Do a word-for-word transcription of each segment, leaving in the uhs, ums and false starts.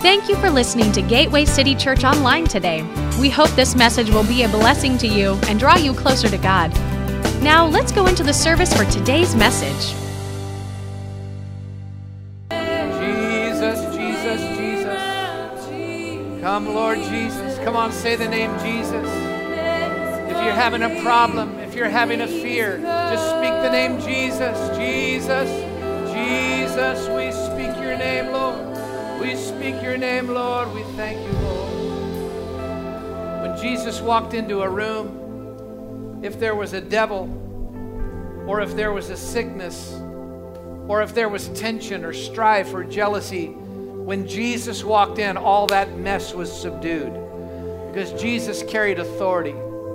Thank you for listening to Gateway City Church Online today. We hope this message will be a blessing to you and draw you closer to God. Now, let's go into the service for today's message. Jesus, Jesus, Jesus. Come, Lord Jesus. Come on, say the name Jesus. If you're having a problem, if you're having a fear, just speak the name Jesus. Jesus, Jesus, we speak your name, Lord. We speak your name, Lord. We thank you, Lord. When Jesus walked into a room, if there was a devil, or if there was a sickness, or if there was tension or strife or jealousy, when Jesus walked in, all that mess was subdued. Because Jesus carried authority.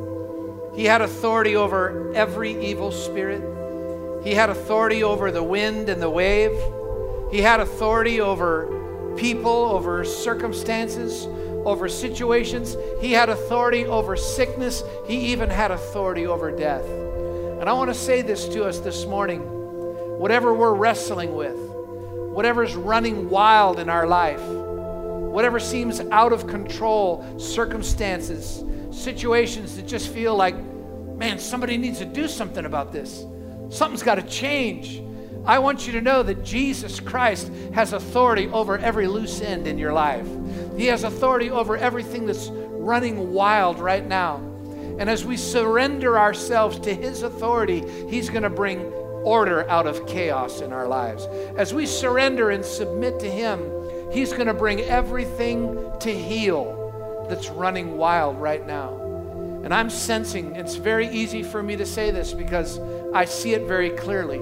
He had authority over every evil spirit. He had authority over the wind and the wave. He had authority over people, over circumstances, over situations. He had authority over sickness. He even had authority over death. And I want to say this to us this morning. Whatever we're wrestling with, whatever's running wild in our life, whatever seems out of control, circumstances, situations that just feel like, man, somebody needs to do something about this. Something's got to change. I want you to know that Jesus Christ has authority over every loose end in your life. He has authority over everything that's running wild right now. And as we surrender ourselves to His authority, He's going to bring order out of chaos in our lives. As we surrender and submit to Him, He's going to bring everything to heal that's running wild right now. And I'm sensing, it's very easy for me to say this because I see it very clearly.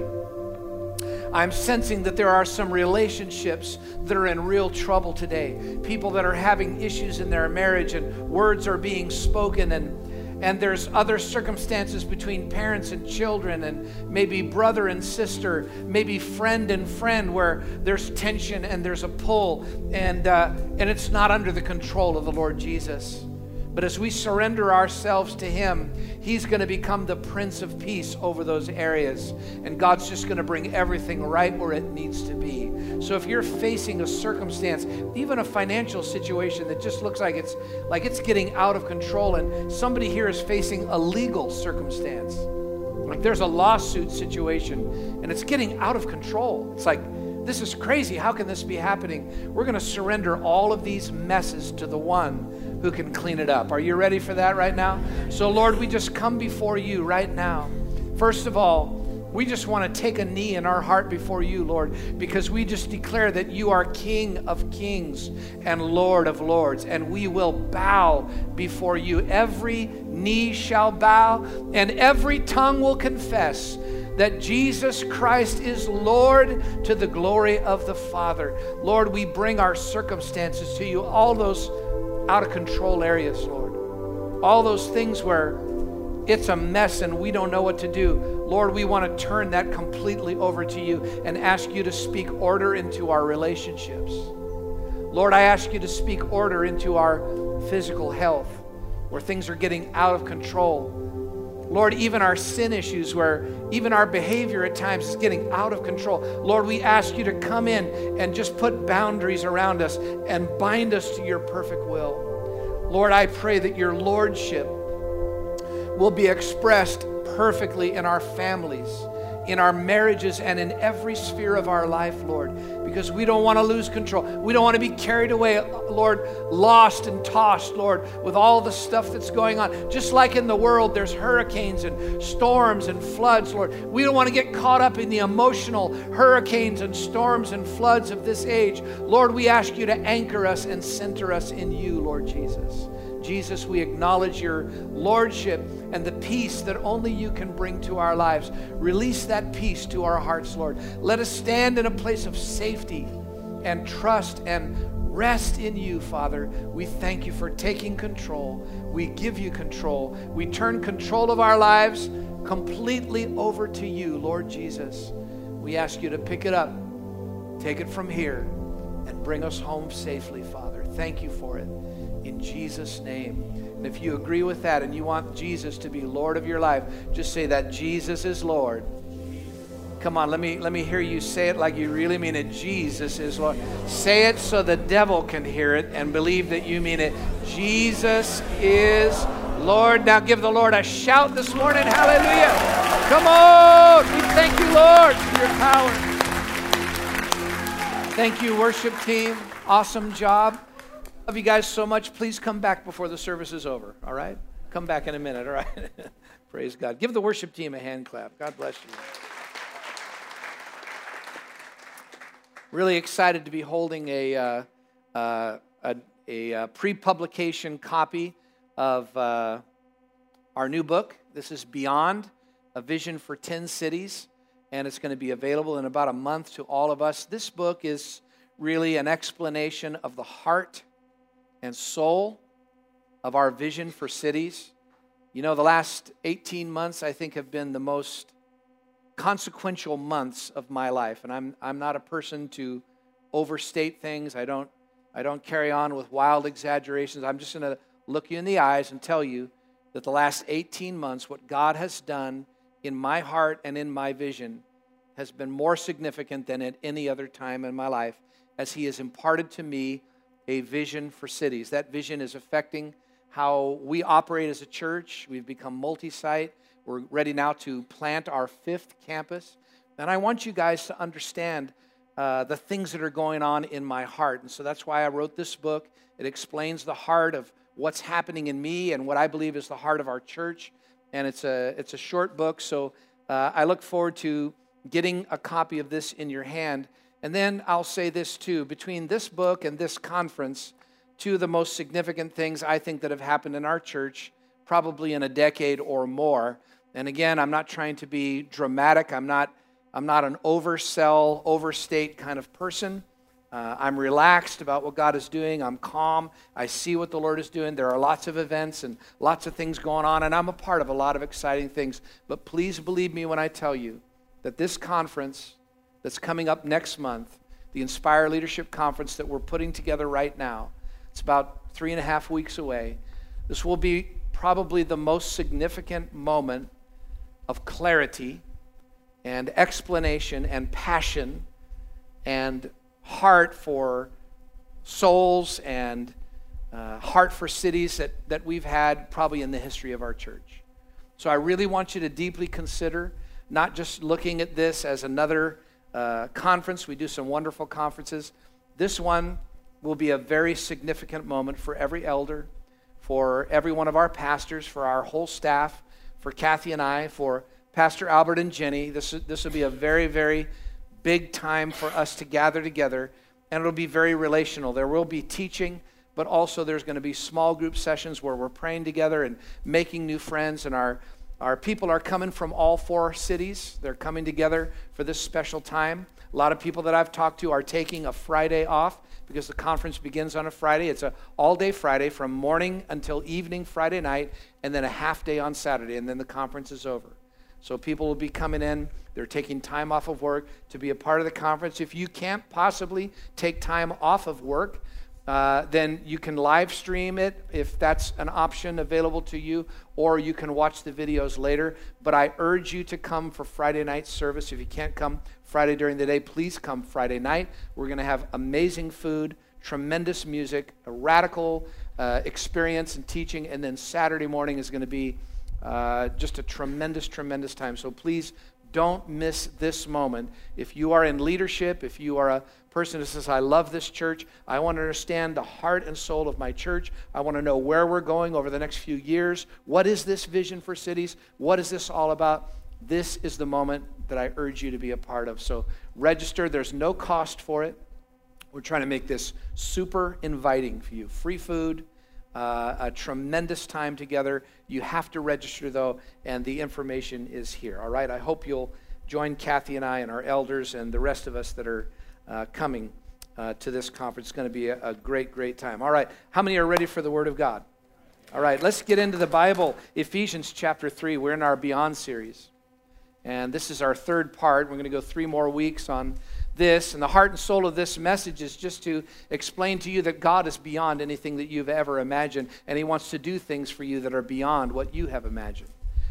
I'm sensing that there are some relationships that are in real trouble today. People that are having issues in their marriage and words are being spoken, and, and there's other circumstances between parents and children, and maybe brother and sister, maybe friend and friend, where there's tension and there's a pull, and, uh, and it's not under the control of the Lord Jesus. But as we surrender ourselves to Him, He's going to become the Prince of Peace over those areas. And God's just going to bring everything right where it needs to be. So if you're facing a circumstance, even a financial situation that just looks like it's like it's getting out of control, and somebody here is facing a legal circumstance, like there's a lawsuit situation and it's getting out of control. It's like, this is crazy. How can this be happening? We're going to surrender all of these messes to the one who can clean it up. Are you ready for that right now? So Lord, we just come before you right now. First of all, we just want to take a knee in our heart before you, Lord, because we just declare that you are King of kings and Lord of lords, and we will bow before you. Every knee shall bow and every tongue will confess that Jesus Christ is Lord, to the glory of the Father. Lord, we bring our circumstances to you, all those out of control areas, Lord. All those things where it's a mess and we don't know what to do. Lord, we want to turn that completely over to you and ask you to speak order into our relationships. Lord, I ask you to speak order into our physical health, where things are getting out of control. Lord, even our sin issues, where even our behavior at times is getting out of control. Lord, we ask you to come in and just put boundaries around us and bind us to your perfect will. Lord, I pray that your lordship will be expressed perfectly in our families, in our marriages, and in every sphere of our life, Lord, because we don't want to lose control. We don't want to be carried away, Lord, lost and tossed, Lord, with all the stuff that's going on. Just like in the world, there's hurricanes and storms and floods, Lord. We don't want to get caught up in the emotional hurricanes and storms and floods of this age. Lord, we ask you to anchor us and center us in you, Lord Jesus. Jesus, we acknowledge your lordship and the peace that only you can bring to our lives. Release that peace to our hearts, Lord. Let us stand in a place of safety and trust and rest in you, Father. We thank you for taking control. We give you control. We turn control of our lives completely over to you, Lord Jesus. We ask you to pick it up, take it from here, and bring us home safely, Father. Thank you for it. In Jesus' name. And if you agree with that and you want Jesus to be Lord of your life, just say that Jesus is Lord. Come on, let me let me hear you say it like you really mean it. Jesus is Lord. Say it so the devil can hear it and believe that you mean it. Jesus is Lord. Now give the Lord a shout this morning. Hallelujah. Come on. We thank you, Lord, for your power. Thank you, worship team. Awesome job. Love you guys so much. Please come back before the service is over, all right? Come back in a minute, all right? Praise God. Give the worship team a hand clap. God bless you. Really excited to be holding a, uh, uh, a, a, a pre-publication copy of uh, our new book. This is Beyond, a Vision for ten Cities, and it's going to be available in about a month to all of us. This book is really an explanation of the heart and soul of our vision for cities. You know, the last eighteen months, I think, have been the most consequential months of my life, and I'm I'm not a person to overstate things. I don't I don't carry on with wild exaggerations. I'm just going to look you in the eyes and tell you that the last eighteen months, what God has done in my heart and in my vision has been more significant than at any other time in my life, as He has imparted to me a vision for cities. That vision is affecting how we operate as a church. We've become multi-site. We're ready now to plant our fifth campus. And I want you guys to understand uh, the things that are going on in my heart. And so that's why I wrote this book. It explains the heart of what's happening in me and what I believe is the heart of our church. And it's a, it's a short book, so uh, I look forward to getting a copy of this in your hand. And then I'll say this too. Between this book and this conference, two of the most significant things I think that have happened in our church, probably in a decade or more. And again, I'm not trying to be dramatic. I'm not, I'm not an oversell, overstate kind of person. Uh, I'm relaxed about what God is doing. I'm calm. I see what the Lord is doing. There are lots of events and lots of things going on, and I'm a part of a lot of exciting things. But please believe me when I tell you that this conference that's coming up next month, the Inspire Leadership Conference that we're putting together right now, it's about three and a half weeks away. This will be probably the most significant moment of clarity and explanation and passion and heart for souls and uh, heart for cities that, that we've had probably in the history of our church. So I really want you to deeply consider not just looking at this as another uh, conference. We do some wonderful conferences. This one will be a very significant moment for every elder, for every one of our pastors, for our whole staff, for Kathy and I, for Pastor Albert and Jenny. This, this will be a very, very big time for us to gather together, and it'll be very relational. There will be teaching, but also there's going to be small group sessions where we're praying together and making new friends, and our, our people are coming from all four cities. They're coming together for this special time. A lot of people that I've talked to are taking a Friday off because the conference begins on a Friday. It's an all-day Friday from morning until evening Friday night, and then a half day on Saturday, and then the conference is over. So people will be coming in. They're taking time off of work to be a part of the conference. If you can't possibly take time off of work, uh, then you can live stream it if that's an option available to you, or you can watch the videos later. But I urge you to come for Friday night service. If you can't come Friday during the day, please come Friday night. We're going to have amazing food, tremendous music, a radical uh, experience and teaching, and then Saturday morning is going to be Uh, just a tremendous, tremendous time. So please don't miss this moment. If you are in leadership, if you are a person who says, I love this church, I want to understand the heart and soul of my church, I want to know where we're going over the next few years, what is this vision for cities, what is this all about, this is the moment that I urge you to be a part of. So register. There's no cost for it. We're trying to make this super inviting for you. Free food. Uh, a tremendous time together. You have to register, though, and the information is here. All right? I hope you'll join Kathy and I and our elders and the rest of us that are uh, coming uh, to this conference. It's going to be a, a great, great time. All right. How many are ready for the Word of God? All right. Let's get into the Bible. Ephesians chapter three. We're in our Beyond series. And this is our third part. We're going to go three more weeks on this, and the heart and soul of this message is just to explain to you that God is beyond anything that you've ever imagined, and He wants to do things for you that are beyond what you have imagined.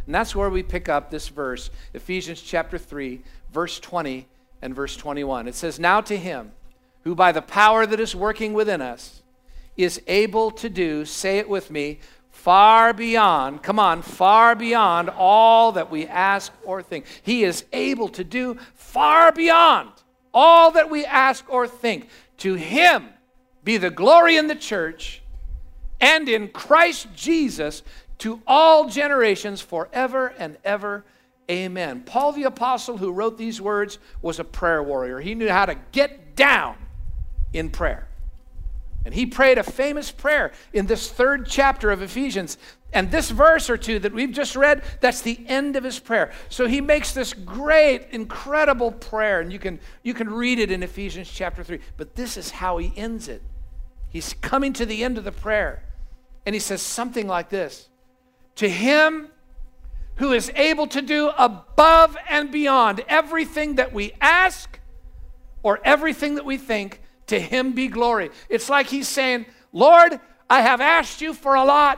And that's where we pick up this verse, Ephesians chapter three, verse twenty and verse twenty-one. It says, now to him who by the power that is working within us is able to do, say it with me, far beyond, come on, far beyond all that we ask or think. He is able to do far beyond all that we ask or think. To him be the glory in the church and in Christ Jesus to all generations forever and ever. Amen. Paul the apostle who wrote these words was a prayer warrior. He knew how to get down in prayer. And he prayed a famous prayer in this third chapter of Ephesians. And this verse or two that we've just read, that's the end of his prayer. So he makes this great, incredible prayer. And you can, you can read it in Ephesians chapter three. But this is how he ends it. He's coming to the end of the prayer. And he says something like this. To him who is able to do above and beyond everything that we ask or everything that we think, to him be glory. It's like he's saying, Lord, I have asked you for a lot.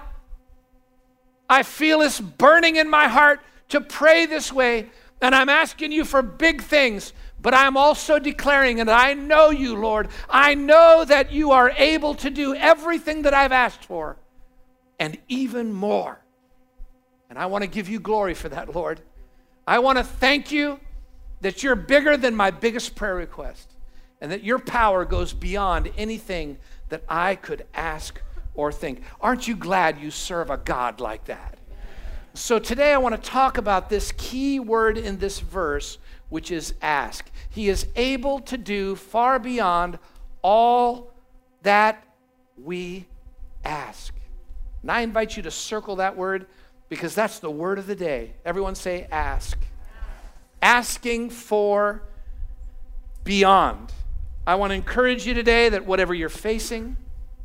I feel this burning in my heart to pray this way, and I'm asking you for big things, but I'm also declaring, and I know you, Lord. I know that you are able to do everything that I've asked for, and even more. And I want to give you glory for that, Lord. I want to thank you that you're bigger than my biggest prayer request, and that your power goes beyond anything that I could ask or think. Aren't you glad you serve a God like that? So today I want to talk about this key word in this verse, which is ask. He is able to do far beyond all that we ask. And I invite you to circle that word because that's the word of the day. Everyone say ask. Asking for beyond. I want to encourage you today that whatever you're facing,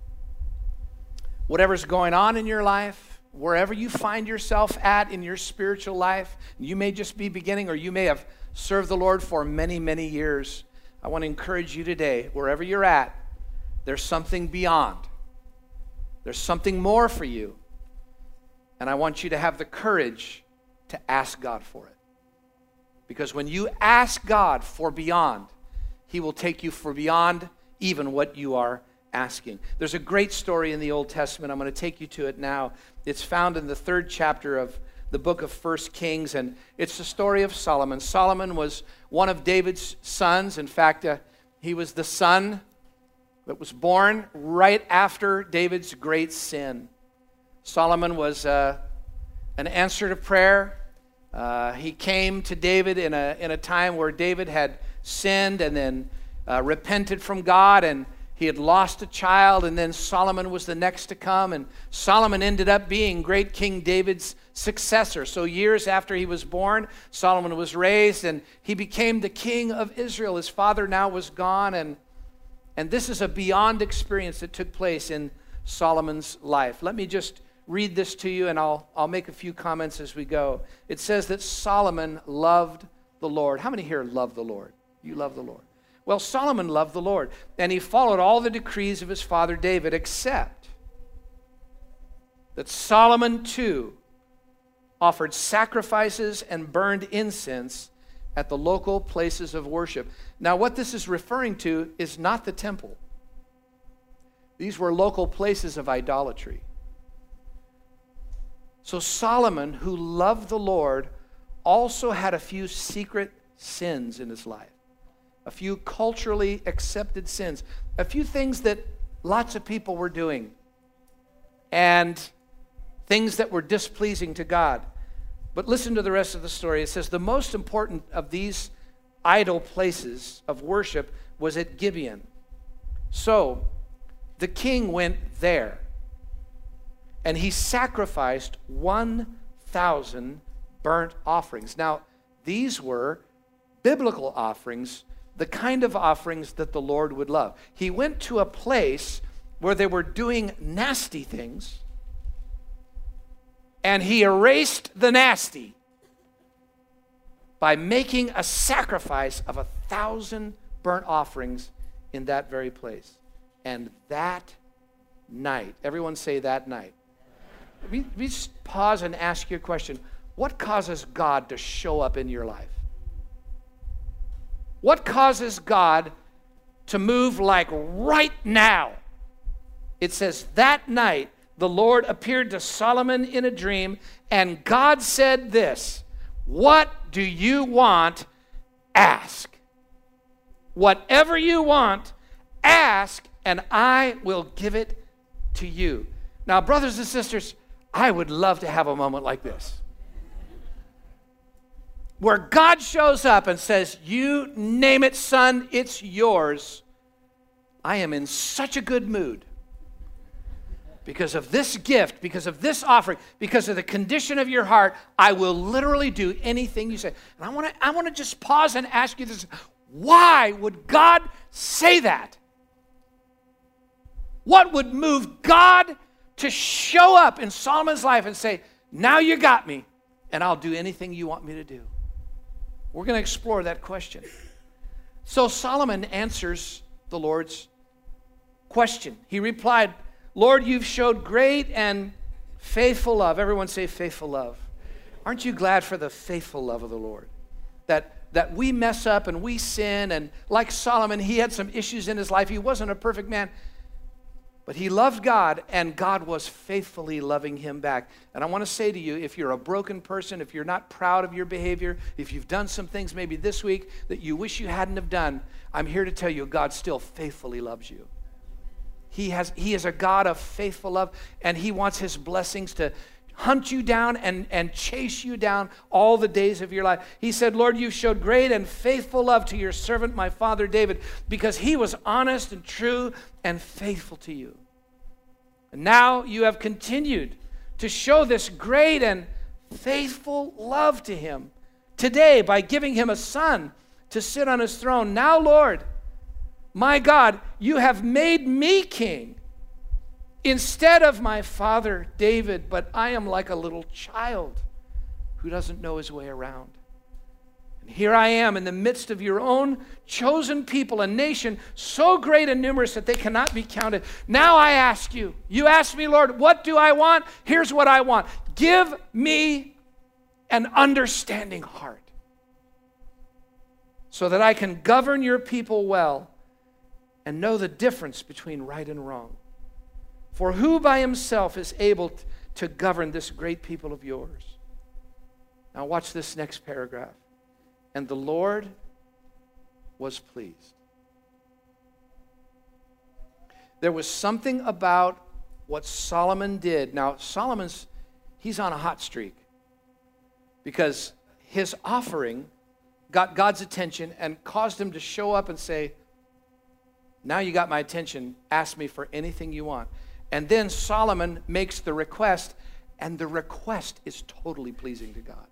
whatever's going on in your life, wherever you find yourself at in your spiritual life, you may just be beginning or you may have served the Lord for many, many years. I want to encourage you today, wherever you're at, there's something beyond. There's something more for you. And I want you to have the courage to ask God for it. Because when you ask God for beyond, he will take you for beyond even what you are asking. There's a great story in the Old Testament. I'm going to take you to it now. It's found in the third chapter of the book of First Kings, and it's the story of Solomon. Solomon was one of David's sons. In fact, uh, he was the son that was born right after David's great sin. Solomon was uh, an answer to prayer. Uh, he came to David in a, in a time where David had sinned and then uh, repented from God, and he had lost a child, and then Solomon was the next to come, and Solomon ended up being great King David's successor. So years after he was born, Solomon was raised, and he became the king of Israel. His father now was gone, and, and this is a beyond experience that took place in Solomon's life. Let me just read this to you, and I'll, I'll make a few comments as we go. It says that Solomon loved the Lord. How many here love the Lord? You love the Lord. Well, Solomon loved the Lord, and he followed all the decrees of his father David, except that Solomon too offered sacrifices and burned incense at the local places of worship. Now, what this is referring to is not the temple. These were local places of idolatry. So Solomon, who loved the Lord, also had a few secret sins in his life. A few culturally accepted sins. A few things that lots of people were doing. And things that were displeasing to God. But listen to the rest of the story. It says, the most important of these idol places of worship was at Gibeon. So the king went there. And he sacrificed one thousand burnt offerings. Now, these were biblical offerings, the kind of offerings that the Lord would love. He went to a place where they were doing nasty things, and he erased the nasty by making a sacrifice of a thousand burnt offerings in that very place. And that night, everyone say that night. Let me, let me just pause and ask you a question. what causes God to show up in your life? What causes God to move like right now? It says, that night the Lord appeared to Solomon in a dream, and God said this, what do you want? Ask. Whatever you want, ask, and I will give it to you. Now, brothers and sisters, I would love to have a moment like this, where God shows up and says, you name it, son, it's yours. I am in such a good mood because of this gift, because of this offering, because of the condition of your heart. I will literally do anything you say. And I want to I want to just pause and ask you this. Why would God say that? What would move God to show up in Solomon's life and say, now you got me, and I'll do anything you want me to do? We're going to explore that question. So Solomon answers the Lord's question. He replied, Lord, you've showed great and faithful love. Everyone say faithful love. Aren't you glad for the faithful love of the Lord? That, that we mess up and we sin, and like Solomon, he had some issues in his life. He wasn't a perfect man. But he loved God, and God was faithfully loving him back. And I want to say to you, if you're a broken person, if you're not proud of your behavior, if you've done some things maybe this week that you wish you hadn't have done, I'm here to tell you God still faithfully loves you. He has, he is a God of faithful love, and he wants his blessings to hunt you down and, and chase you down all the days of your life. He said, Lord, you've showed great and faithful love to your servant, my father David, because he was honest and true and faithful to you. And now you have continued to show this great and faithful love to him today by giving him a son to sit on his throne. Now, Lord, my God, you have made me king instead of my father David, but I am like a little child who doesn't know his way around. And here I am in the midst of your own chosen people, a nation so great and numerous that they cannot be counted. Now I ask you, you ask me, Lord, what do I want? Here's what I want. Give me an understanding heart so that I can govern your people well and know the difference between right and wrong. For who by himself is able to govern this great people of yours? Now watch this next paragraph. And the Lord was pleased. There was something about what Solomon did. Now, Solomon's, he's on a hot streak because his offering got God's attention and caused him to show up and say, now you got my attention, ask me for anything you want. And then Solomon makes the request, and the request is totally pleasing to God.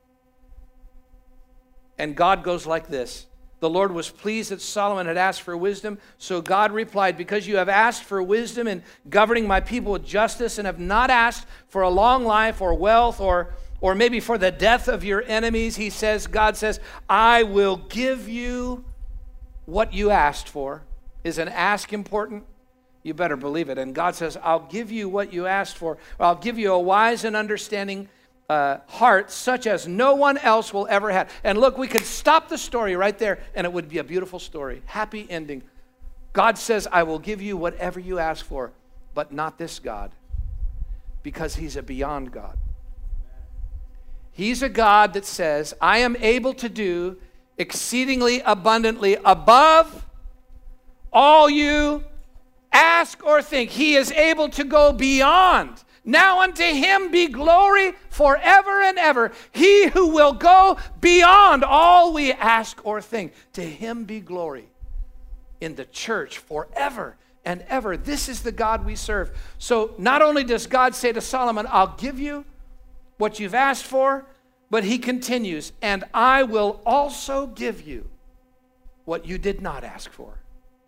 And God goes like this. The Lord was pleased that Solomon had asked for wisdom. So God replied, because you have asked for wisdom in governing my people with justice and have not asked for a long life or wealth or, or maybe for the death of your enemies, he says, God says, I will give you what you asked for. Is an ask important? You better believe it. And God says, I'll give you what you asked for. I'll give you a wise and understanding Uh, heart such as no one else will ever have. And look, we could stop the story right there and it would be a beautiful story. Happy ending. God says, I will give you whatever you ask for, but not this God, because he's a beyond God. He's a God that says, I am able to do exceedingly abundantly above all you ask or think. He is able to go beyond. Now unto him be glory forever and ever. He who will go beyond all we ask or think. To him be glory in the church forever and ever. This is the God we serve. So not only does God say to Solomon, I'll give you what you've asked for, but he continues, and I will also give you what you did not ask for.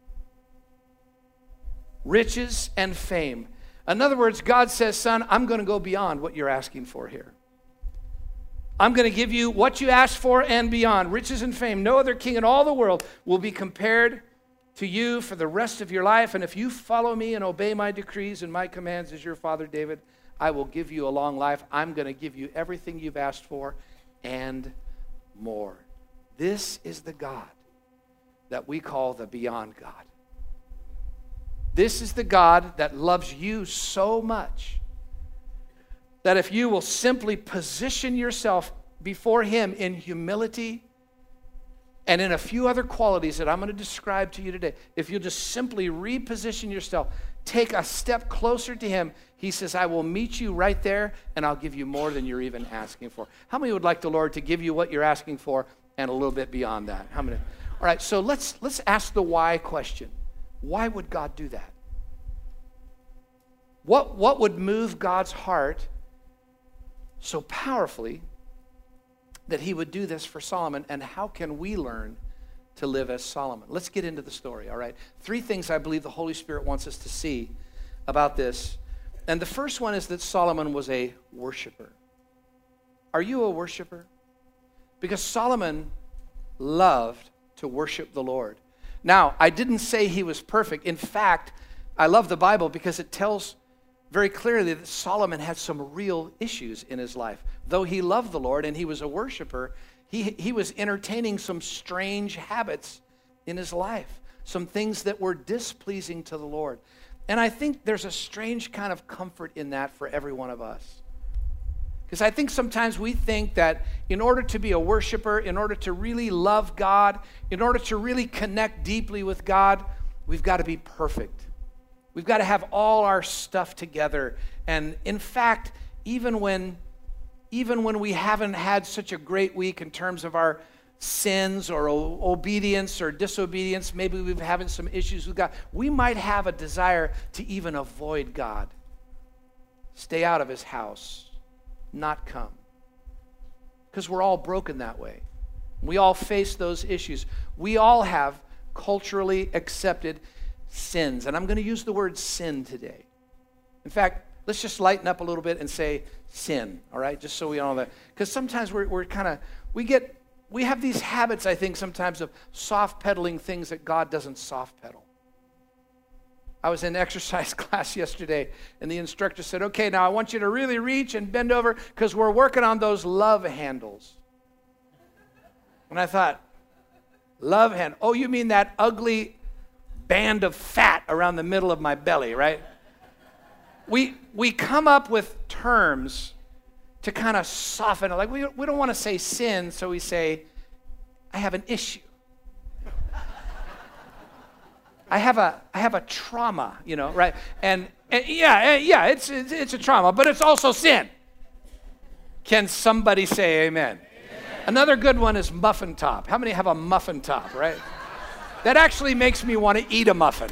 Riches and fame. In other words, God says, son, I'm going to go beyond what you're asking for here. I'm going to give you what you asked for and beyond. Riches and fame. No other king in all the world will be compared to you for the rest of your life. And if you follow me and obey my decrees and my commands as your father David, I will give you a long life. I'm going to give you everything you've asked for and more. This is the God that we call the beyond God. This is the God that loves you so much that if you will simply position yourself before him in humility and in a few other qualities that I'm going to describe to you today, if you'll just simply reposition yourself, take a step closer to him, he says, I will meet you right there and I'll give you more than you're even asking for. How many would like the Lord to give you what you're asking for and a little bit beyond that? How many? All right, so let's let's ask the why question. Why would God do that? What, what would move God's heart so powerfully that he would do this for Solomon, and how can we learn to live as Solomon? Let's get into the story, all right? Three things I believe the Holy Spirit wants us to see about this. And the first one is that Solomon was a worshiper. Are you a worshiper? Because Solomon loved to worship the Lord. Now, I didn't say he was perfect. In fact, I love the Bible because it tells very clearly that Solomon had some real issues in his life. Though he loved the Lord and he was a worshiper, he, he was entertaining some strange habits in his life, some things that were displeasing to the Lord. And I think there's a strange kind of comfort in that for every one of us. Because I think sometimes we think that in order to be a worshiper, in order to really love God, in order to really connect deeply with God, we've got to be perfect. We've got to have all our stuff together. And in fact, even when, even when we haven't had such a great week in terms of our sins or o- obedience or disobedience, maybe we've having some issues with God, we might have a desire to even avoid God. Stay out of his house. Not come. Because we're all broken that way. We all face those issues. We all have culturally accepted sins. And I'm going to use the word sin today. In fact, let's just lighten up a little bit and say sin, all right? Just so we all know that. Because sometimes we're, we're kind of, we get, we have these habits, I think, sometimes of soft pedaling things that God doesn't soft pedal. I was in exercise class yesterday, and the instructor said, okay, now I want you to really reach and bend over because we're working on those love handles. And I thought, love hand? Oh, you mean that ugly band of fat around the middle of my belly, right? We we come up with terms to kind of soften it. Like we, we don't want to say sin, so we say, I have an issue. I have a I have a trauma, you know, right? And, and yeah, yeah, it's, it's it's a trauma, but it's also sin. Can somebody say amen? Amen? Another good one is muffin top. How many have a muffin top, right? That actually makes me want to eat a muffin.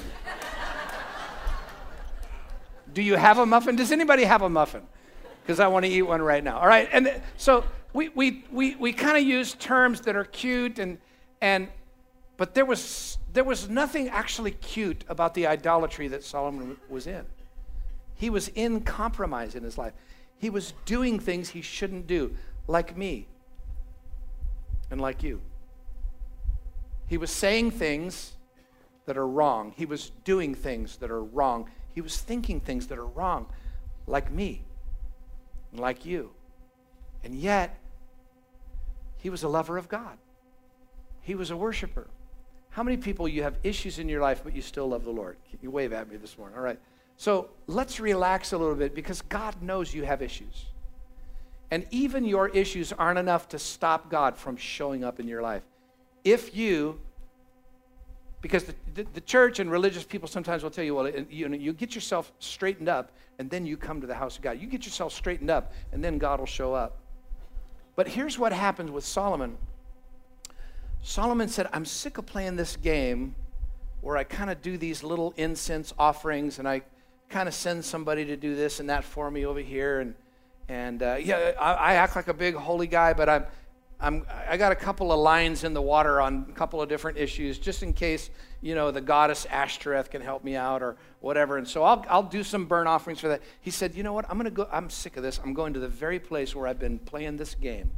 Do you have a muffin? Does anybody have a muffin? Because I want to eat one right now. All right, and so we we we we kind of use terms that are cute and and. But there was there was nothing actually cute about the idolatry that Solomon was in. He was in compromise in his life. He was doing things he shouldn't do, like me and like you. He was saying things that are wrong. He was doing things that are wrong. He was thinking things that are wrong, like me and like you. And yet, he was a lover of God. He was a worshiper. How many people you have issues in your life, but you still love the Lord? You wave at me this morning. All right. So let's relax a little bit because God knows you have issues. And even your issues aren't enough to stop God from showing up in your life. If you, because the, the, the church and religious people sometimes will tell you, well, you know, you get yourself straightened up and then you come to the house of God. You get yourself straightened up and then God will show up. But here's what happens with Solomon. Solomon said, I'm sick of playing this game where I kind of do these little incense offerings and I kind of send somebody to do this and that for me over here. And, and uh, yeah, I, I act like a big holy guy, but I'm, I'm, I got a couple of lines in the water on a couple of different issues just in case, you know, the goddess Ashtoreth can help me out or whatever. And so I'll, I'll do some burnt offerings for that. He said, you know what, I'm going to go, I'm sick of this. I'm going to the very place where I've been playing this game.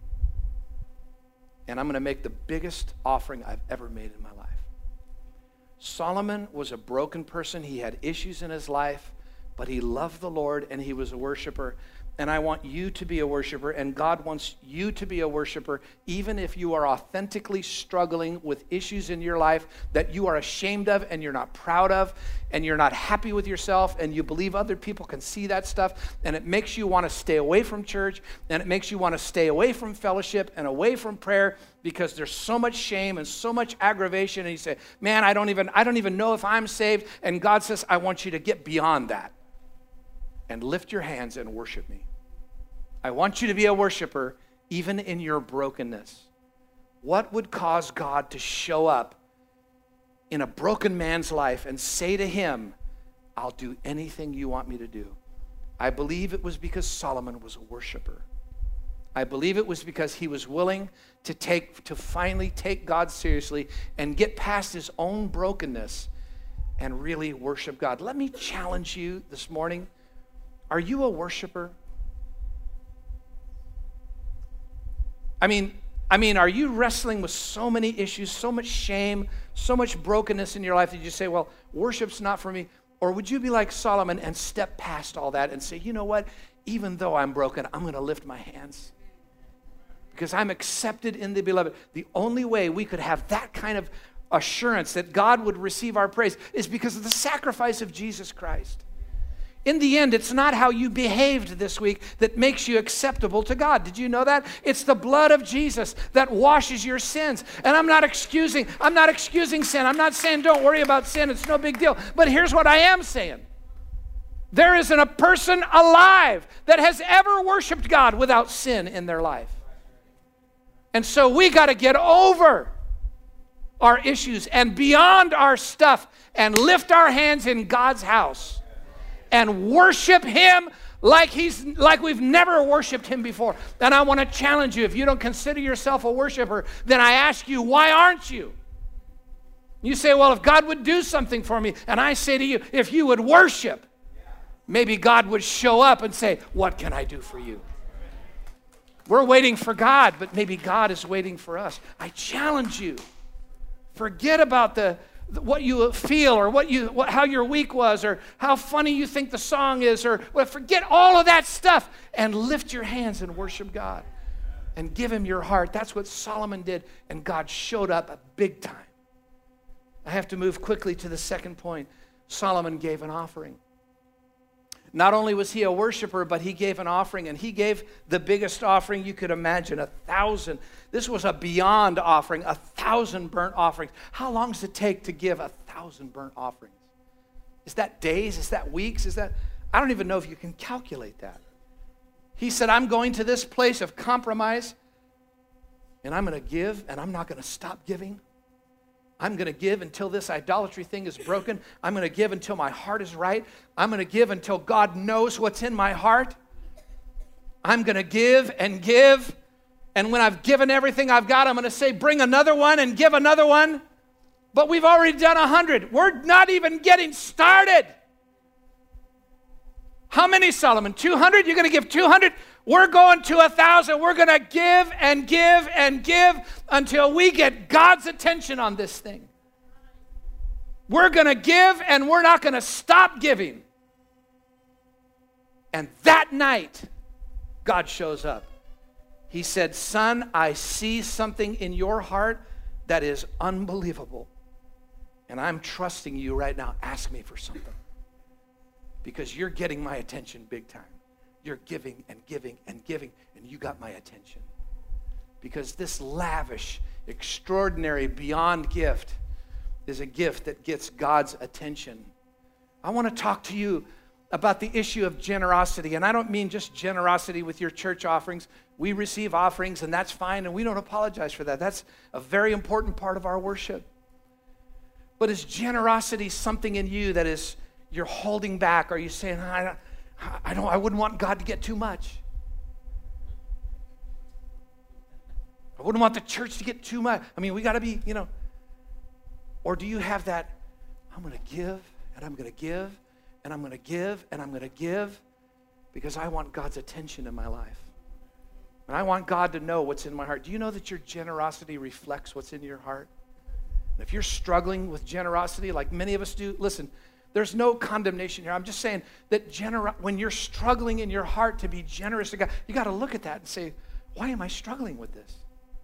And I'm going to make the biggest offering I've ever made in my life. Solomon was a broken person. He had issues in his life, but he loved the Lord and he was a worshiper. And I want you to be a worshiper, and God wants you to be a worshiper, even if you are authentically struggling with issues in your life that you are ashamed of and you're not proud of, and you're not happy with yourself, and you believe other people can see that stuff, and it makes you want to stay away from church, and it makes you want to stay away from fellowship and away from prayer because there's so much shame and so much aggravation, and you say, man, I don't even, I don't even know if I'm saved, and God says, I want you to get beyond that and lift your hands and worship me. I want you to be a worshiper even in your brokenness. What would cause God to show up in a broken man's life and say to him, I'll do anything you want me to do? I believe it was because Solomon was a worshiper. I believe it was because he was willing to take, to finally take God seriously and get past his own brokenness and really worship God. Let me challenge you this morning. Are you a worshiper? I mean, I mean, are you wrestling with so many issues, so much shame, so much brokenness in your life that you say, well, worship's not for me? Or would you be like Solomon and step past all that and say, you know what? Even though I'm broken, I'm going to lift my hands because I'm accepted in the beloved. The only way we could have that kind of assurance that God would receive our praise is because of the sacrifice of Jesus Christ. In the end, it's not how you behaved this week that makes you acceptable to God. Did you know that? It's the blood of Jesus that washes your sins. And I'm not excusing, I'm not excusing sin. I'm not saying don't worry about sin. It's no big deal. But here's what I am saying. There isn't a person alive that has ever worshiped God without sin in their life. And so we got to get over our issues and beyond our stuff and lift our hands in God's house and worship him like he's like we've never worshiped him before. And I want to challenge you, if you don't consider yourself a worshiper, then I ask you, why aren't you? You say, well, if God would do something for me, and I say to you, if you would worship, maybe God would show up and say, what can I do for you? We're waiting for God, but maybe God is waiting for us. I challenge you. Forget about the what you feel or what you, what, how your week was or how funny you think the song is or well, forget all of that stuff and lift your hands and worship God and give him your heart. That's what Solomon did, and God showed up a big time. I have to move quickly to the second point. Solomon gave an offering. Not only was he a worshiper, but he gave an offering, and he gave the biggest offering you could imagine, a thousand. This was a beyond offering, a thousand burnt offerings. How long does it take to give a thousand burnt offerings? Is that days? Is that weeks? Is that, I don't even know if you can calculate that. He said, I'm going to this place of compromise, and I'm going to give, and I'm not going to stop giving. I'm going to give until this idolatry thing is broken. I'm going to give until my heart is right. I'm going to give until God knows what's in my heart. I'm going to give and give. And when I've given everything I've got, I'm going to say, bring another one and give another one. But we've already done a hundred. We're not even getting started. How many, Solomon? two hundred? You're going to give two hundred? We're going to a thousand. We're going to give and give and give until we get God's attention on this thing. We're going to give and we're not going to stop giving. And that night, God shows up. He said, son, I see something in your heart that is unbelievable. And I'm trusting you right now. Ask me for something. Because you're getting my attention big time. You're giving and giving and giving, and you got my attention. Because this lavish, extraordinary, beyond gift is a gift that gets God's attention. I want to talk to you about the issue of generosity, and I don't mean just generosity with your church offerings. We receive offerings, and that's fine, and we don't apologize for that. That's a very important part of our worship. But is generosity something in you that is you're holding back? Are you saying, I don't, I don't, I wouldn't want God to get too much. I wouldn't want the church to get too much. I mean, we got to be, you know. Or do you have that, I'm going to give, and I'm going to give, and I'm going to give, and I'm going to give, because I want God's attention in my life. And I want God to know what's in my heart. Do you know that your generosity reflects what's in your heart? And if you're struggling with generosity, like many of us do, listen, There's no condemnation here. I'm just saying that gener- when you're struggling in your heart to be generous to God, you got to look at that and say, why am I struggling with this?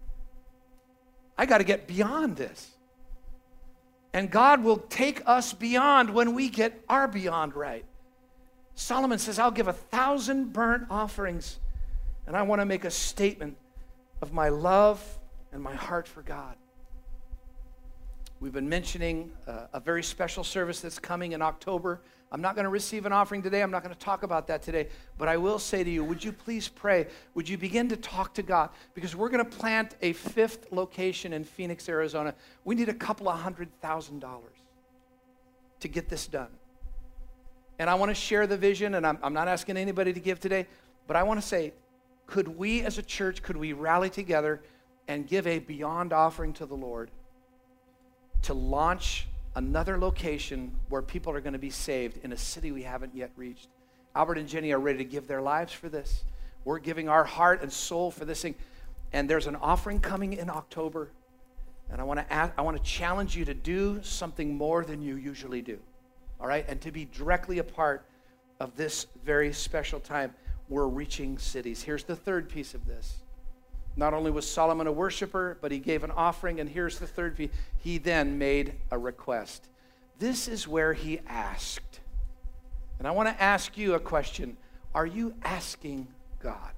I got to get beyond this. And God will take us beyond when we get our beyond right. Solomon says, I'll give a thousand burnt offerings, and I want to make a statement of my love and my heart for God. We've been mentioning uh, a very special service that's coming in October. I'm not going to receive an offering today. I'm not going to talk about that today. But I will say to you, would you please pray? Would you begin to talk to God? Because we're going to plant a fifth location in Phoenix, Arizona. We need a couple of hundred thousand dollars to get this done. And I want to share the vision, and I'm, I'm not asking anybody to give today, but I want to say, could we as a church, could we rally together and give a beyond offering to the Lord to launch another location where people are going to be saved in a city we haven't yet reached? Albert and Jenny are ready to give their lives for this. We're giving our heart and soul for this thing. And there's an offering coming in October. And I want to ask, I want to challenge you to do something more than you usually do. All right? And to be directly a part of this very special time. We're reaching cities. Here's the third piece of this. Not only was Solomon a worshiper, but he gave an offering, and here's the third piece. He then made a request. This is where he asked. And I want to ask you a question. Are you asking God?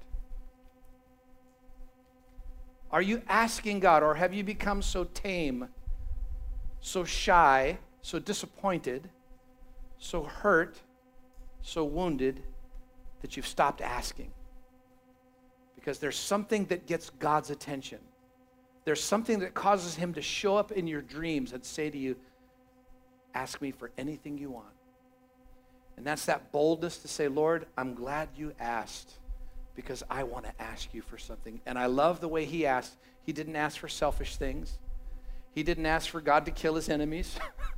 Are you asking God, or have you become so tame, so shy, so disappointed, so hurt, so wounded, that you've stopped asking? Because there's something that gets God's attention. There's something that causes him to show up in your dreams and say to you, ask me for anything you want. And that's that boldness to say, Lord, I'm glad you asked because I want to ask you for something. And I love the way he asked. He didn't ask for selfish things. He didn't ask for God to kill his enemies.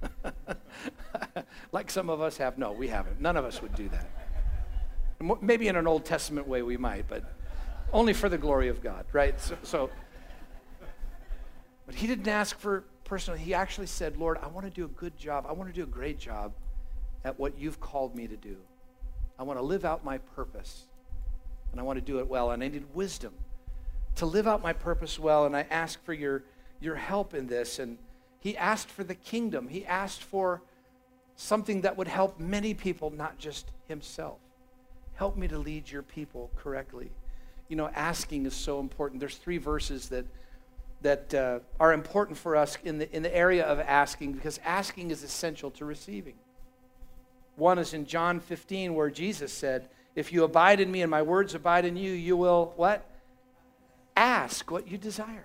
Like some of us have. No, we haven't. None of us would do that. Maybe in an Old Testament way we might, but only for the glory of God, right? So, so, but he didn't ask for personal. He actually said, Lord, I want to do a good job. I want to do a great job at what you've called me to do. I want to live out my purpose, and I want to do it well, and I need wisdom to live out my purpose well, and I ask for your, your help in this. And he asked for the kingdom. He asked for something that would help many people, not just himself. Help me to lead your people correctly. You know, asking is so important. There's three verses that that uh, are important for us in the in the area of asking, because asking is essential to receiving. One is in John fifteen, where Jesus said, if you abide in me and my words abide in you, you will what? Ask what you desire.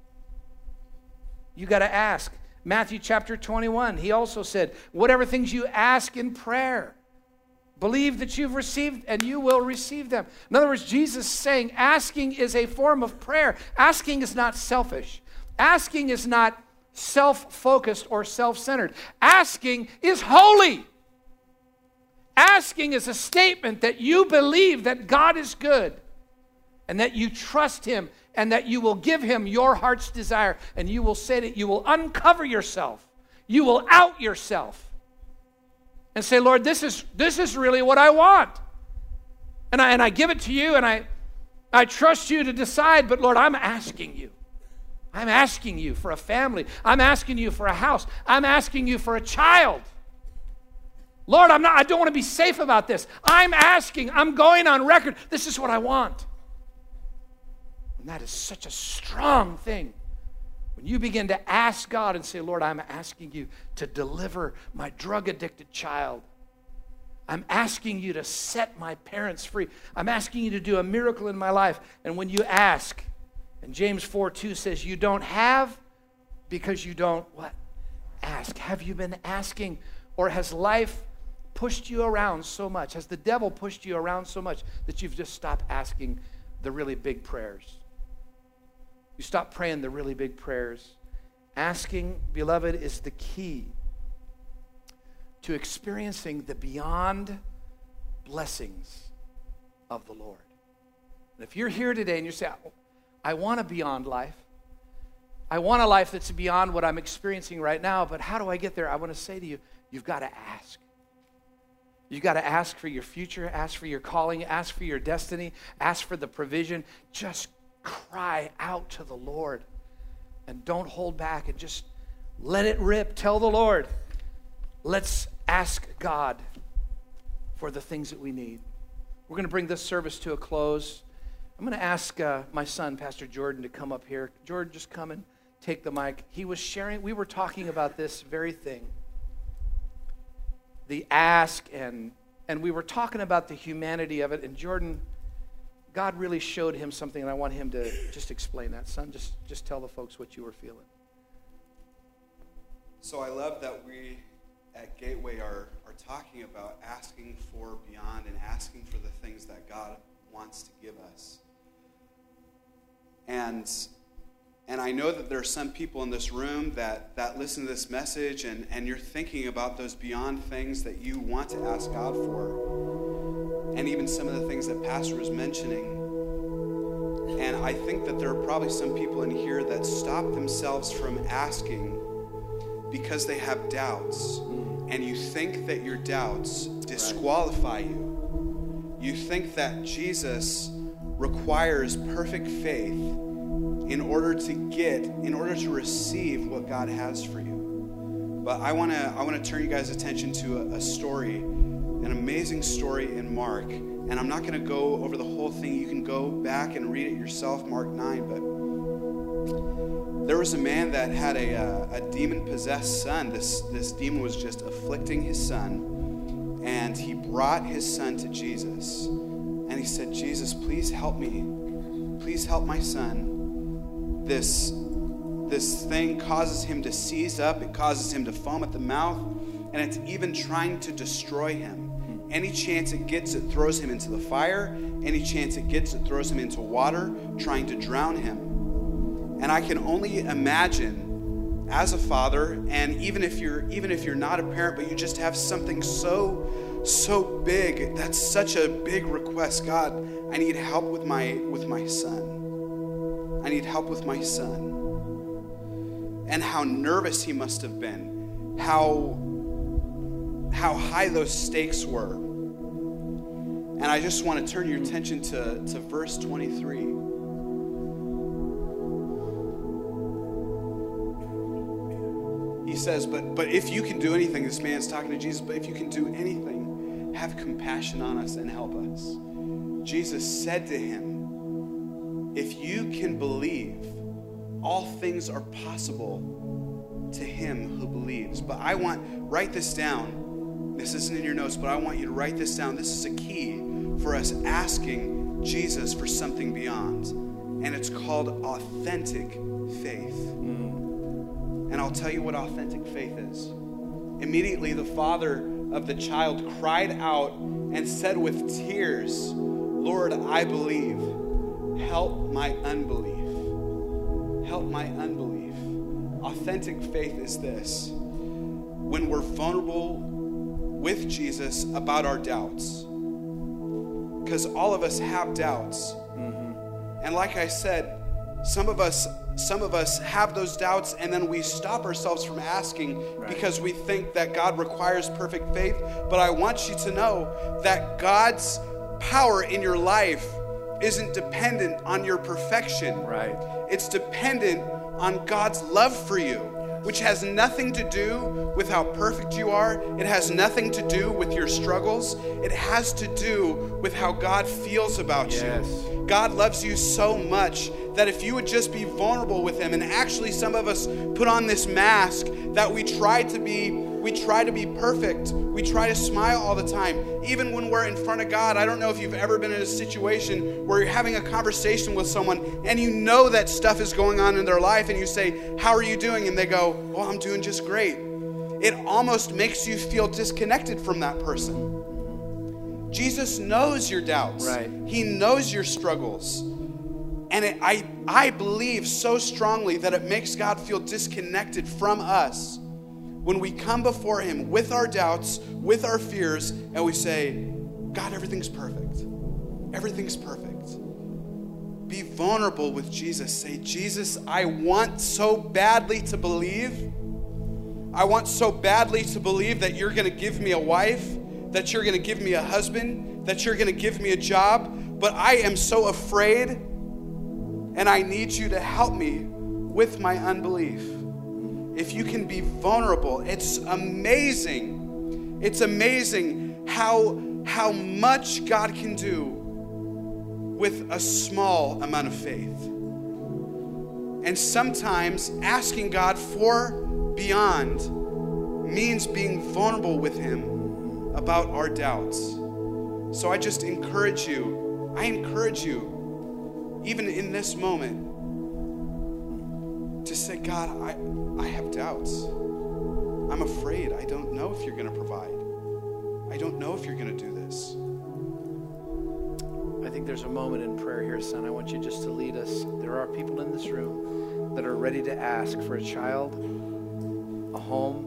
You got to ask. Matthew chapter twenty-one, he also said, whatever things you ask in prayer, believe that you've received and you will receive them. In other words, Jesus is saying asking is a form of prayer. Asking is not selfish. Asking is not self-focused or self-centered. Asking is holy. Asking is a statement that you believe that God is good and that you trust him and that you will give him your heart's desire, and you will say that you will uncover yourself. You will out yourself. And say, Lord, this is this is really what I want. And I and I give it to you, and I I trust you to decide, but Lord, I'm asking you. I'm asking you for a family. I'm asking you for a house. I'm asking you for a child. Lord, I'm not I don't want to be safe about this. I'm asking, I'm going on record. This is what I want. And that is such a strong thing. When you begin to ask God and say, Lord, I'm asking you to deliver my drug-addicted child. I'm asking you to set my parents free. I'm asking you to do a miracle in my life. And when you ask, and James four two says, you don't have because you don't what? Ask. Have you been asking? Or has life pushed you around so much? Has the devil pushed you around so much that you've just stopped asking the really big prayers? You stop praying the really big prayers. Asking, beloved, is the key to experiencing the beyond blessings of the Lord. And if you're here today and you say, I want a beyond life. I want a life that's beyond what I'm experiencing right now, but how do I get there? I want to say to you, you've got to ask. You got to ask for your future, ask for your calling, ask for your destiny, ask for the provision. Just cry out to the Lord and don't hold back and just let it rip. Tell the Lord, let's ask God for the things that we need. We're going to bring this service to a close. I'm going to ask uh, my son, Pastor Jordan, to come up here. Jordan, just come and take the mic. He was sharing, we were talking about this very thing. The ask, and and we were talking about the humanity of it, and Jordan, God really showed him something, and I want him to just explain that. Son, just, just tell the folks what you were feeling. So I love that we at Gateway are, are talking about asking for beyond and asking for the things that God wants to give us. And And I know that there are some people in this room that, that listen to this message and, and you're thinking about those beyond things that you want to ask God for. And even some of the things that Pastor was mentioning. And I think that there are probably some people in here that stop themselves from asking because they have doubts. And you think that your doubts disqualify you. You think that Jesus requires perfect faith in order to get, in order to receive what God has for you. But I want to I want to turn you guys' attention to a, a story, an amazing story in Mark. And I'm not going to go over the whole thing. You can go back and read it yourself, Mark nine. But there was a man that had a, a, a demon-possessed son. This, this demon was just afflicting his son. And he brought his son to Jesus. And he said, Jesus, please help me. Please help my son. This, this thing causes him to seize up. It causes him to foam at the mouth. And it's even trying to destroy him. Any chance it gets, it throws him into the fire. Any chance it gets, it throws him into water, trying to drown him. And I can only imagine, as a father, and even if you're even if you're not a parent, but you just have something so, so big, that's such a big request. God, I need help with my with my son. I need help with my son. And how nervous he must have been. How, how high those stakes were. And I just want to turn your attention to, to verse twenty-three. He says, but, but if you can do anything, this man's talking to Jesus, but if you can do anything, have compassion on us and help us. Jesus said to him, if you can believe, all things are possible to him who believes. But I want, write this down. This isn't in your notes, but I want you to write this down. This is a key for us asking Jesus for something beyond. And it's called authentic faith. Mm. And I'll tell you what authentic faith is. Immediately the father of the child cried out and said with tears, Lord, I believe. Help my unbelief. Help my unbelief. Authentic faith is this. When we're vulnerable with Jesus about our doubts. Because all of us have doubts. Mm-hmm. And like I said, some of us some of us have those doubts and then we stop ourselves from asking right. because we think that God requires perfect faith. But I want you to know that God's power in your life isn't dependent on your perfection. Right. It's dependent on God's love for you, which has nothing to do with how perfect you are. It has nothing to do with your struggles. It has to do with how God feels about yes. you. God loves you so much that if you would just be vulnerable with him, and actually some of us put on this mask that we try to be We try to be perfect. We try to smile all the time. Even when we're in front of God, I don't know if you've ever been in a situation where you're having a conversation with someone and you know that stuff is going on in their life and you say, how are you doing? And they go, well, I'm doing just great. It almost makes you feel disconnected from that person. Jesus knows your doubts. Right. He knows your struggles. And it, I, I believe so strongly that it makes God feel disconnected from us when we come before him with our doubts, with our fears, and we say, God, everything's perfect. Everything's perfect. Be vulnerable with Jesus. Say, Jesus, I want so badly to believe. I want so badly to believe that you're going to give me a wife, that you're going to give me a husband, that you're going to give me a job, but I am so afraid, and I need you to help me with my unbelief. If you can be vulnerable, it's amazing. It's amazing how, how much God can do with a small amount of faith. And sometimes asking God for beyond means being vulnerable with him about our doubts. So I just encourage you, I encourage you, even in this moment, to say, God, I, I have doubts. I'm afraid. I don't know if you're going to provide. I don't know if you're going to do this. I think there's a moment in prayer here, son. I want you just to lead us. There are people in this room that are ready to ask for a child, a home,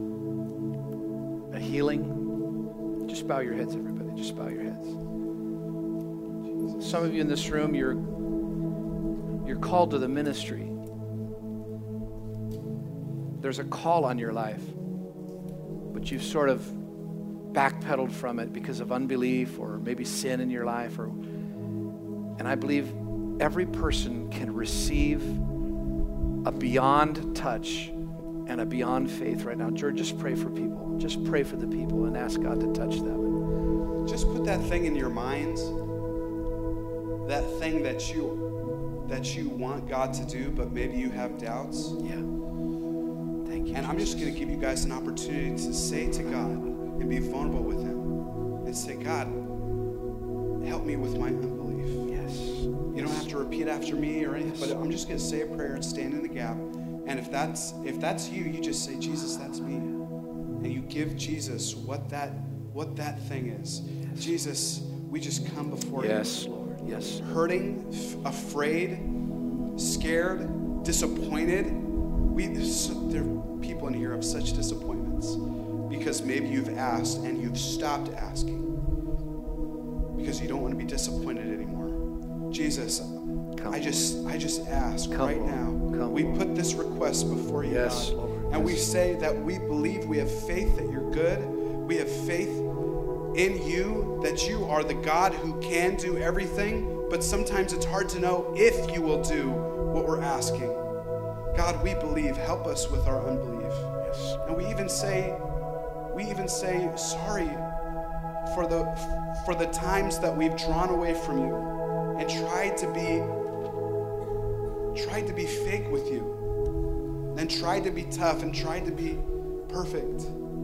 a healing. Just bow your heads, everybody. Just bow your heads. Some of you in this room, you're, you're called to the ministry. There's a call on your life, but you've sort of backpedaled from it because of unbelief or maybe sin in your life. Or, and I believe every person can receive a beyond touch and a beyond faith right now. George, just pray for people. Just pray for the people and ask God to touch them. Just put that thing in your minds, that thing that you that you want God to do, but maybe you have doubts. Yeah. Thank you. And I'm just going to give you guys an opportunity to say to God and be vulnerable with him and say, God, help me with my unbelief. Yes. You don't have to repeat after me or anything, but I'm just going to say a prayer and stand in the gap. And if that's if that's you, you just say, Jesus, that's me. And you give Jesus what that what that thing is. Yes. Jesus, we just come before you. Yes, Lord. Yes. Hurting, f- afraid, scared, disappointed. We so, there are people in here have such disappointments because maybe you've asked and you've stopped asking because you don't want to be disappointed anymore. Jesus, Come. I just I just ask Come, right Lord. now. Come, we Lord. put this request before you, yes, God, Lord. and yes. we say that we believe, we have faith that you're good. We have faith in you that you are the God who can do everything, but sometimes it's hard to know if you will do what we're asking. God, we believe. Help us with our unbelief. Yes. And we even say, we even say sorry for the for the times that we've drawn away from you and tried to be tried to be fake with you, and tried to be tough and tried to be perfect.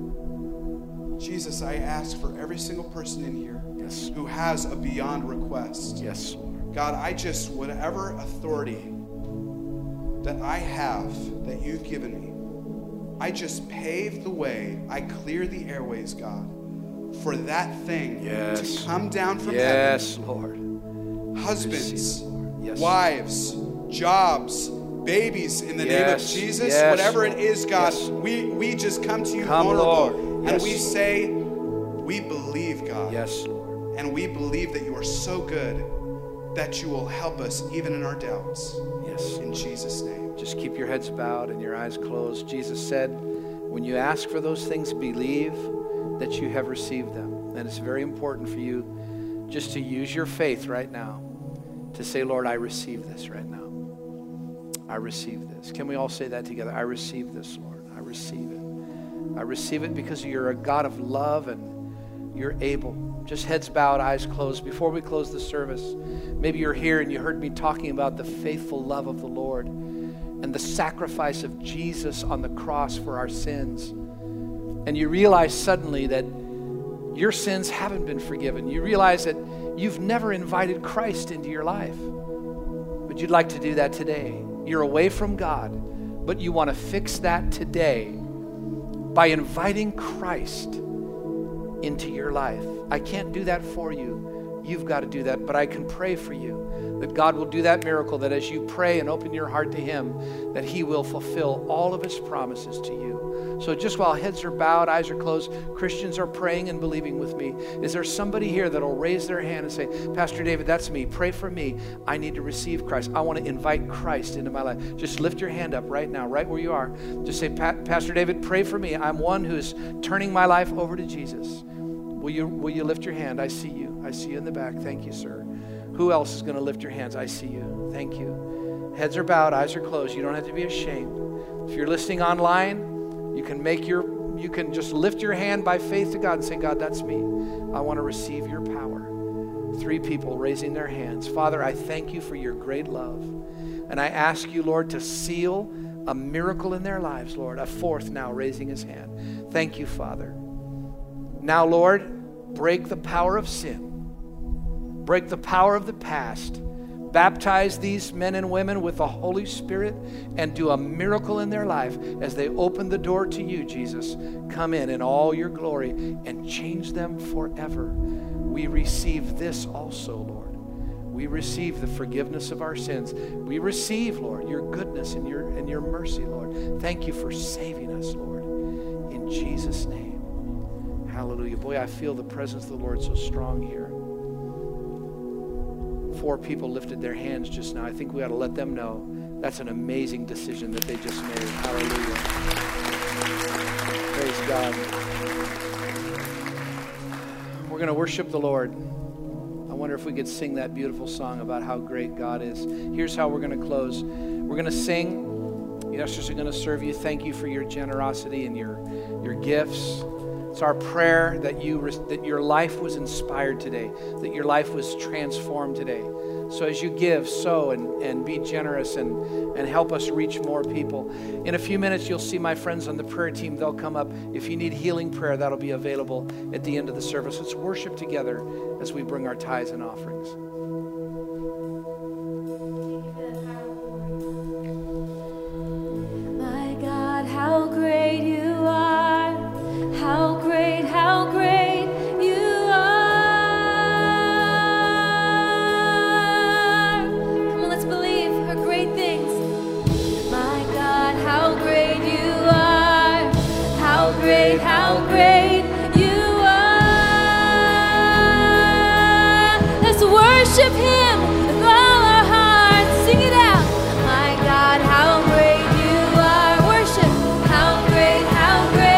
Jesus, I ask for every single person in here yes. who has a beyond request. Yes, Lord. God, I just, whatever authority that I have, that you've given me, I just pave the way, I clear the airways, God, for that thing yes. to come down from yes, heaven. Lord. Husbands, yes. wives, jobs, babies, in the yes. name of Jesus, yes, whatever Lord. it is, God, yes. we, we just come to you come, vulnerable. Lord. And yes. we say, we believe, God. Yes, Lord. And we believe that you are so good that you will help us even in our doubts. Yes. In Jesus' name. Just keep your heads bowed and your eyes closed. Jesus said, when you ask for those things, believe that you have received them. And it's very important for you just to use your faith right now to say, Lord, I receive this right now. I receive this. Can we all say that together? I receive this, Lord. I receive it. I receive it because you're a God of love and you're able. Just heads bowed, eyes closed. Before we close the service, maybe you're here and you heard me talking about the faithful love of the Lord and the sacrifice of Jesus on the cross for our sins. And you realize suddenly that your sins haven't been forgiven. You realize that you've never invited Christ into your life. But you'd like to do that today. You're away from God, but you want to fix that today by inviting Christ into your life. I can't do that for you. You've got to do that, but I can pray for you that God will do that miracle, that as you pray and open your heart to Him, that He will fulfill all of His promises to you. So just while heads are bowed, eyes are closed, Christians are praying and believing with me. Is there somebody here that will raise their hand and say, Pastor David, that's me. Pray for me. I need to receive Christ. I want to invite Christ into my life. Just lift your hand up right now, right where you are. Just say, Pastor David, pray for me. I'm one who's turning my life over to Jesus. Will you, will you lift your hand? I see you. I see you in the back. Thank you, sir. Who else is going to lift your hands? I see you. Thank you. Heads are bowed, eyes are closed. You don't have to be ashamed. If you're listening online, you can make your, you can just lift your hand by faith to God and say, God, that's me. I want to receive your power. Three people raising their hands. Father, I thank you for your great love. And I ask you, Lord, to seal a miracle in their lives, Lord. A fourth now raising his hand. Thank you, Father. Now, Lord, break the power of sin. Break the power of the past. Baptize these men and women with the Holy Spirit and do a miracle in their life as they open the door to you, Jesus. Come in in all your glory and change them forever. We receive this also, Lord. We receive the forgiveness of our sins. We receive, Lord, your goodness and your, and your mercy, Lord. Thank you for saving us, Lord. In Jesus' name. Hallelujah. Boy, I feel the presence of the Lord so strong here. Four people lifted their hands just now. I think we ought to let them know that's an amazing decision that they just made. Hallelujah. Praise God. We're going to worship the Lord. I wonder if we could sing that beautiful song about how great God is. Here's how we're going to close. We're going to sing. The ushers are going to serve you. Thank you for your generosity and your, your gifts. It's our prayer that you that your life was inspired today, that your life was transformed today. So as you give, sow, and, and be generous and, and help us reach more people. In a few minutes, you'll see my friends on the prayer team. They'll come up. If you need healing prayer, that'll be available at the end of the service. Let's worship together as we bring our tithes and offerings. My God, how great you are. How great, how great you are. Come on, let's believe her great things. My God, how great you are. How great, how great you are. Let's worship him with all our hearts. Sing it out. My God, how great you are. Worship. How great, how great.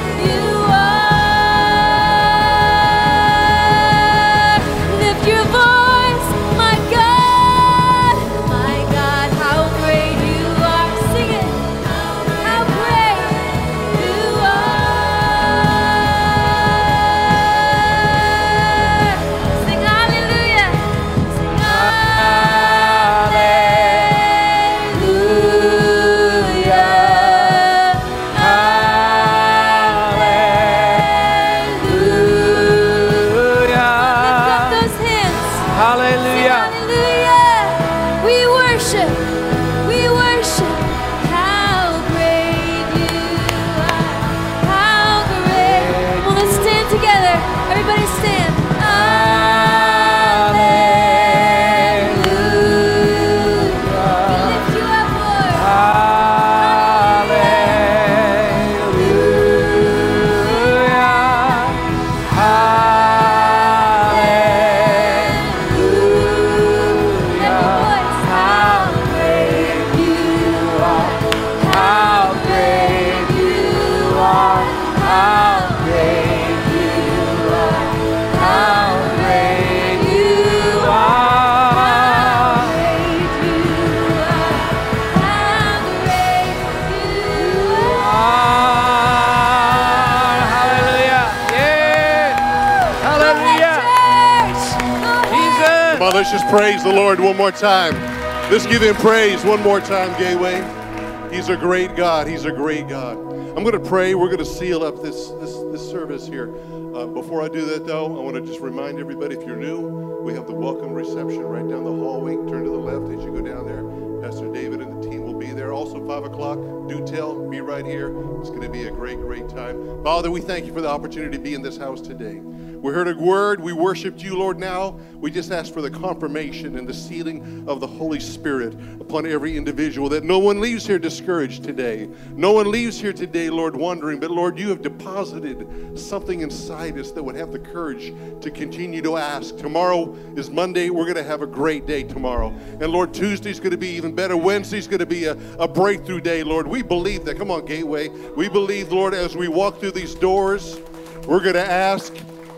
Let's just praise the Lord one more time. Let's give him praise one more time, Gateway. He's a great God. He's a great God. I'm going to pray. We're going to seal up this, this, this service here. Uh, before I do that, though, I want to just remind everybody, if you're new, we have the welcome reception right down the hallway. Turn to the left as you go down there. Pastor David and the team will be there. Also, five o'clock, do tell, be right here. It's going to be a great, great time. Father, we thank you for the opportunity to be in this house today. We heard a word. We worshiped you, Lord. Now we just ask for the confirmation and the sealing of the Holy Spirit upon every individual, that no one leaves here discouraged today. No one leaves here today, Lord, wondering. But, Lord, you have deposited something inside us that would have the courage to continue to ask. Tomorrow is Monday. We're going to have a great day tomorrow. And, Lord, Tuesday's going to be even better. Wednesday's going to be a, a breakthrough day, Lord. We believe that. Come on, Gateway. We believe, Lord, as we walk through these doors, we're going to ask,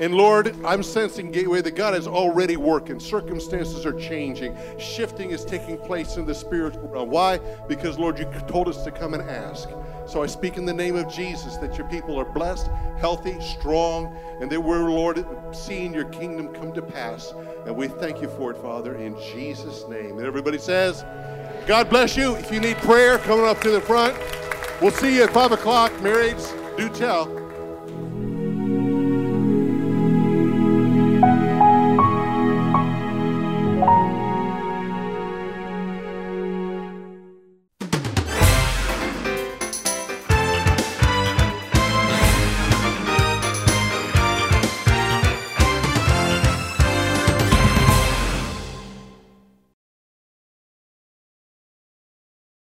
And Lord, I'm sensing, Gateway, that God is already working. Circumstances are changing. Shifting is taking place in the spiritual realm. Why? Because, Lord, you told us to come and ask. So I speak in the name of Jesus that your people are blessed, healthy, strong, and that we're, Lord, seeing your kingdom come to pass. And we thank you for it, Father, in Jesus' name. And everybody says, God bless you. If you need prayer, coming up to the front. We'll see you at five o'clock. Marrieds, do tell.